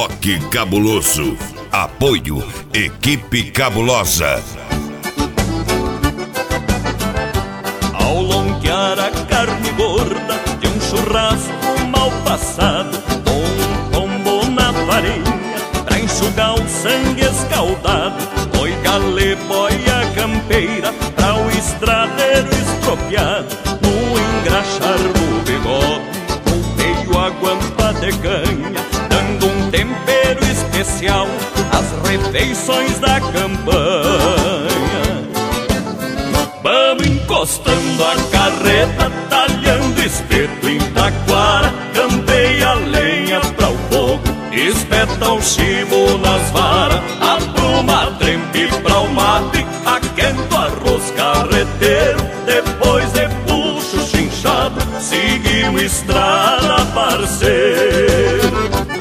Rock Cabuloso. Apoio Equipe Cabulosa. Ao longear a carne gorda de um churrasco mal passado, um tombo na farinha pra enxugar o sangue escaldado, foi galê, boia campeira pra o estradeiro estropiado. No engraxar do bigode, volteio a guampa de canha, dando um tempero especial às refeições da campanha. Vamos encostando a carreta, talhando espeto em taquara, campeia a lenha pra o fogo, espeta o chimo nas varas, apruma a trempe pra o mate, aquento arroz carreteiro, depois de puxo chinchado, seguiu estrada, parceiro.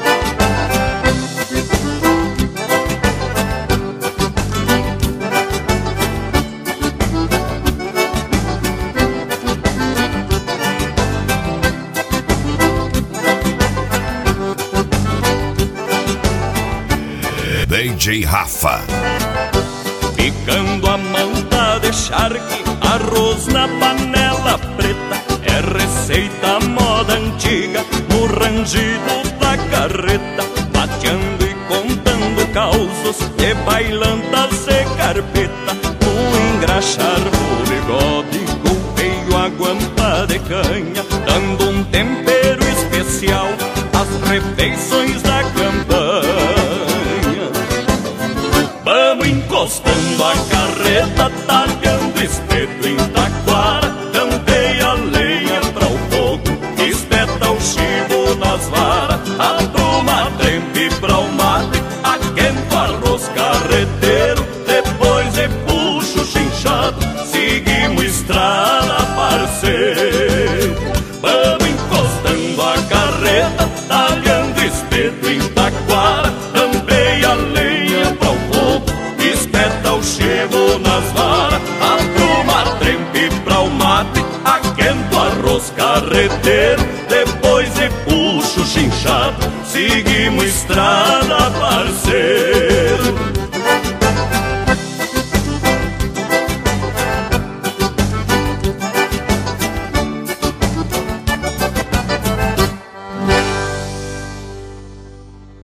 DJ Rafa. Picando a manta de charque, arroz na panela preta, é receita moda antiga, no rangido da carreta, bateando e contando causos de bailantas e carpeta. No engraxar do bigode, golpeio a guampa de canha, dando um tempero especial às refeições da campanha. Vamos encostando a carreta, talhando espeto em taquara, campeia a lenha pra o fogo, espeta o chivo nas varas, apruma a trempe pra o mate, aquento arroz carreteiro, depois de puxo chinchado, seguimos estrada, parceiro. Vamos encostando a carreta, talhando espeto em taquara, campeia a lenha pra o fogo, espeta o chivo nas varas, apruma a trempe pra o mate, aquento arroz carreteiro, depois de puxo chinchado, seguimos estrada, parceiro.